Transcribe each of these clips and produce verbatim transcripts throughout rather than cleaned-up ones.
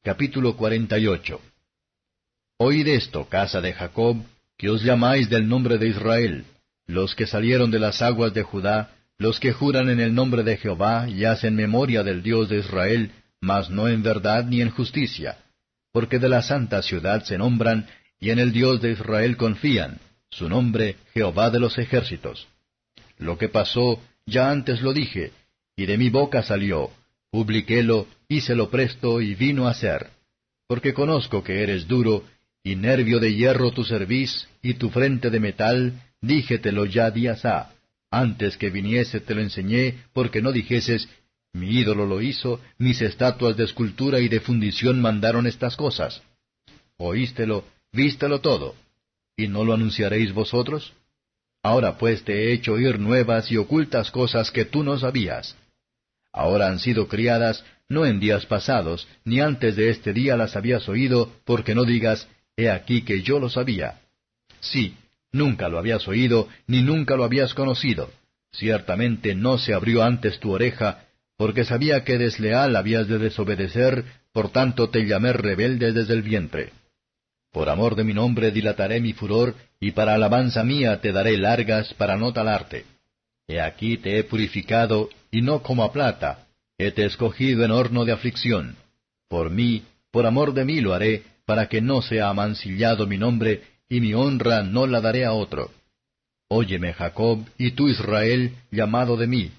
Capítulo cuarenta y ocho. Oíd esto, casa de Jacob, que os llamáis del nombre de Israel, los que salieron de las aguas de Judá, los que juran en el nombre de Jehová y hacen memoria del Dios de Israel, mas no en verdad ni en justicia, porque de la santa ciudad se nombran, y en el Dios de Israel confían, su nombre Jehová de los ejércitos. Lo que pasó, ya antes lo dije, y de mi boca salió, publiquélo, hícelo presto, y vino a ser. Porque conozco que eres duro, y nervio de hierro tu cerviz, y tu frente de metal, díjetelo ya días ha. Antes que viniese te lo enseñé, porque no dijeses, mi ídolo lo hizo, mis estatuas de escultura y de fundición mandaron estas cosas. Oístelo, vístelo todo. ¿Y no lo anunciaréis vosotros? Ahora pues te he hecho oír nuevas y ocultas cosas que tú no sabías. Ahora han sido criadas, no en días pasados, ni antes de este día las habías oído, porque no digas, he aquí que yo lo sabía. Sí, nunca lo habías oído, ni nunca lo habías conocido. Ciertamente no se abrió antes tu oreja, porque sabía que desleal habías de desobedecer, por tanto te llamé rebelde desde el vientre. Por amor de mi nombre dilataré mi furor, y para alabanza mía te daré largas para no talarte. He aquí te he purificado, y no como a plata, hete escogido en horno de aflicción. Por mí, por amor de mí lo haré, para que no sea amancillado mi nombre, y mi honra no la daré a otro. Óyeme, Jacob, y tú Israel, llamado de mí.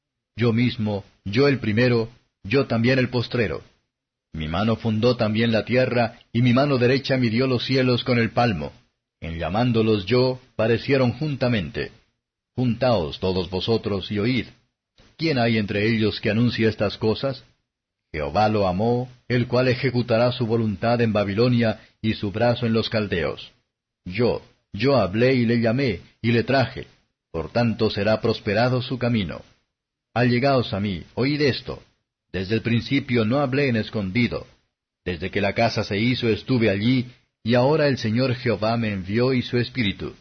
Yo mismo, yo el primero, yo también el postrero. Mi mano fundó también la tierra, y mi mano derecha midió los cielos con el palmo. En llamándolos yo, parecieron juntamente. Juntaos todos vosotros y oíd. ¿Quién hay entre ellos que anuncie estas cosas? Jehová lo amó, el cual ejecutará su voluntad en Babilonia y su brazo en los caldeos. Yo, yo hablé y le llamé, y le traje. Por tanto será prosperado su camino. Allegaos a mí, oíd esto. Desde el principio no hablé en escondido. Desde que la casa se hizo estuve allí, y ahora el Señor Jehová me envió y su Espíritu.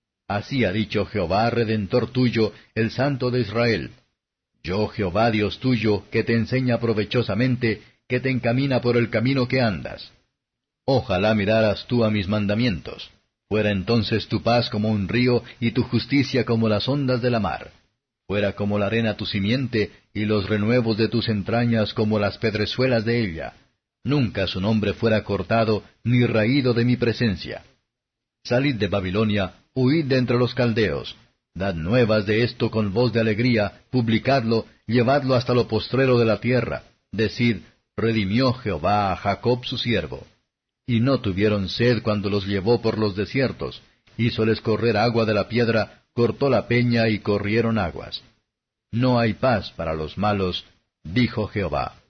Así ha dicho Jehová, Redentor tuyo, el Santo de Israel. Yo, Jehová Dios tuyo, que te enseña provechosamente, que te encamina por el camino que andas. Ojalá miraras tú a mis mandamientos. Fuera entonces tu paz como un río, y tu justicia como las ondas de la mar. Fuera como la arena tu simiente, y los renuevos de tus entrañas como las pedrezuelas de ella. Nunca su nombre fuera cortado, ni raído de mi presencia. Salid de Babilonia, huid de entre los caldeos. Dad nuevas de esto con voz de alegría, publicadlo, llevadlo hasta lo postrero de la tierra. Decid, redimió Jehová a Jacob su siervo. Y no tuvieron sed cuando los llevó por los desiertos. Hízoles correr agua de la piedra, cortó la peña y corrieron aguas. No hay paz para los malos, dijo Jehová.